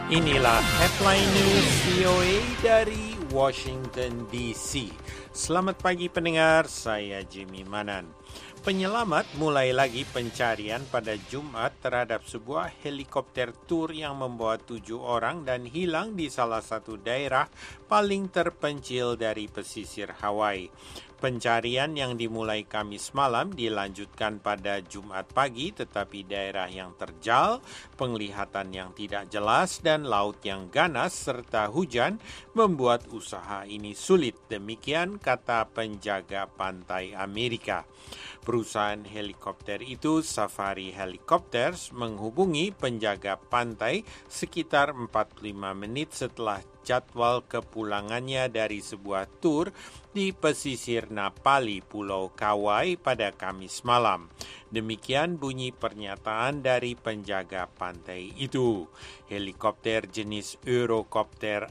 Inilah headline news VOA dari Washington DC. Selamat pagi pendengar, saya Jimmy Manan. Penyelamat mulai lagi pencarian pada Jumat terhadap sebuah helikopter tur yang membawa 7 orang dan hilang di salah satu daerah paling terpencil dari pesisir Hawaii. Pencarian yang dimulai Kamis malam dilanjutkan pada Jumat pagi, tetapi daerah yang terjal, penglihatan yang tidak jelas, dan laut yang ganas serta hujan membuat usaha ini sulit. Demikian kata penjaga pantai Amerika. Perusahaan helikopter itu, Safari Helicopters, menghubungi penjaga pantai sekitar 45 menit setelah jadwal kepulangannya dari sebuah tur di pesisir Napali, Pulau Kauai pada Kamis malam. Demikian bunyi pernyataan dari penjaga pantai itu. Helikopter jenis Eurocopter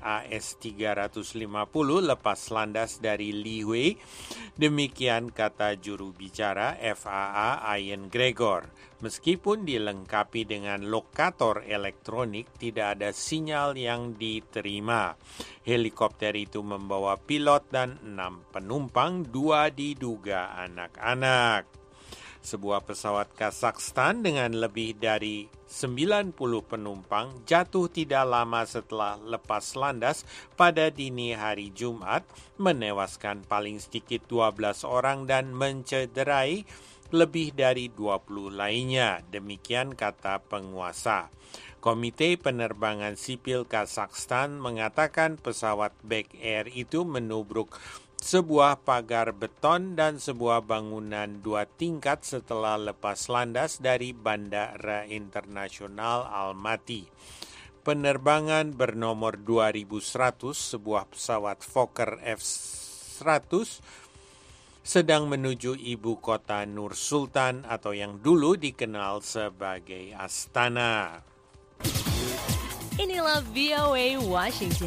AS-350 lepas landas dari Lihue. Demikian kata juru bicara FAA Ian Gregor. Meskipun dilengkapi dengan lokator elektronik, tidak ada sinyal yang diterima. Helikopter itu membawa pilot dan 6 penumpang, 2 diduga anak-anak. Sebuah pesawat Kazakhstan dengan lebih dari 90 penumpang jatuh tidak lama setelah lepas landas pada dini hari Jumat, menewaskan paling sedikit 12 orang dan mencederai lebih dari 20 lainnya, demikian kata penguasa. Komite Penerbangan Sipil Kazakhstan mengatakan pesawat Back Air itu menubruk sebuah pagar beton dan sebuah bangunan 2 tingkat setelah lepas landas dari Bandara Internasional Almaty. Penerbangan bernomor 2100, sebuah pesawat Fokker F-100, sedang menuju ibu kota Nur Sultan atau yang dulu dikenal sebagai Astana. Inilah VOA Washington.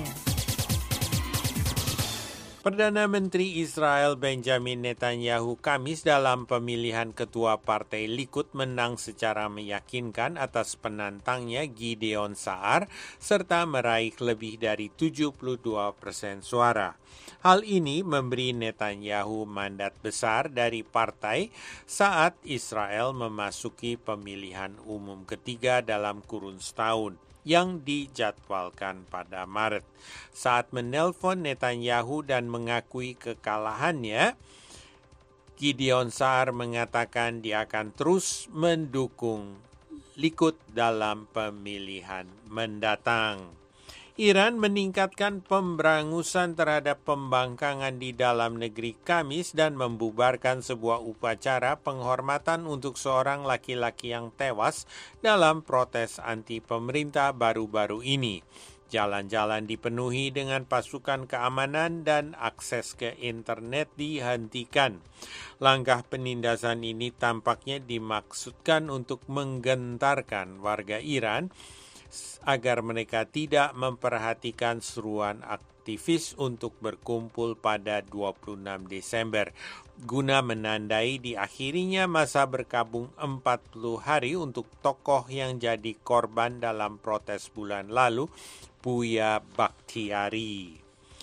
Perdana Menteri Israel Benjamin Netanyahu Kamis dalam pemilihan ketua partai Likud menang secara meyakinkan atas penantangnya Gideon Sa'ar serta meraih lebih dari 72% suara. Hal ini memberi Netanyahu mandat besar dari partai saat Israel memasuki pemilihan umum ketiga dalam kurun setahun yang dijadwalkan pada Maret. Saat menelpon Netanyahu dan mengakui kekalahannya, Gideon Sa'ar mengatakan dia akan terus mendukung Likud dalam pemilihan mendatang. Iran meningkatkan pemberangusan terhadap pembangkangan di dalam negeri Kamis dan membubarkan sebuah upacara penghormatan untuk seorang laki-laki yang tewas dalam protes anti pemerintah baru-baru ini. Jalan-jalan dipenuhi dengan pasukan keamanan dan akses ke internet dihentikan. Langkah penindasan ini tampaknya dimaksudkan untuk menggentarkan warga Iran agar mereka tidak memperhatikan seruan aktivis untuk berkumpul pada 26 Desember guna menandai diakhirinya masa berkabung 40 hari untuk tokoh yang jadi korban dalam protes bulan lalu, Buya Bakhtiari.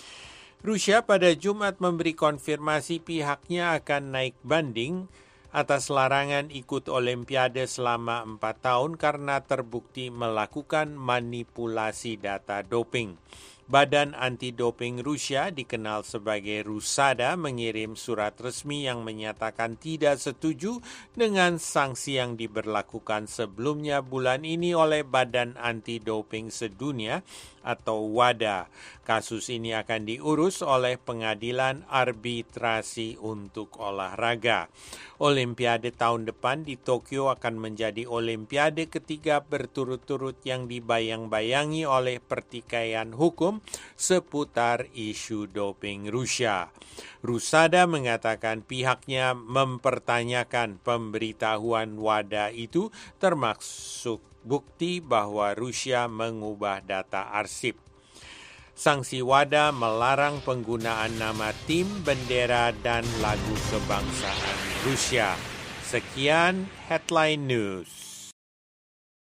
Rusia pada Jumat memberi konfirmasi pihaknya akan naik banding atas larangan ikut Olimpiade selama 4 tahun karena terbukti melakukan manipulasi data doping. Badan anti-doping Rusia dikenal sebagai Rusada mengirim surat resmi yang menyatakan tidak setuju dengan sanksi yang diberlakukan sebelumnya bulan ini oleh Badan Anti-Doping Sedunia atau WADA. Kasus ini akan diurus oleh Pengadilan Arbitrasi untuk Olahraga. Olimpiade tahun depan di Tokyo akan menjadi Olimpiade ketiga berturut-turut yang dibayang-bayangi oleh pertikaian hukum seputar isu doping Rusia. Rusada mengatakan pihaknya mempertanyakan pemberitahuan WADA itu termasuk bukti bahwa Rusia mengubah data arsip. Sanksi WADA melarang penggunaan nama tim, bendera, dan lagu kebangsaan Rusia. Sekian Headline News.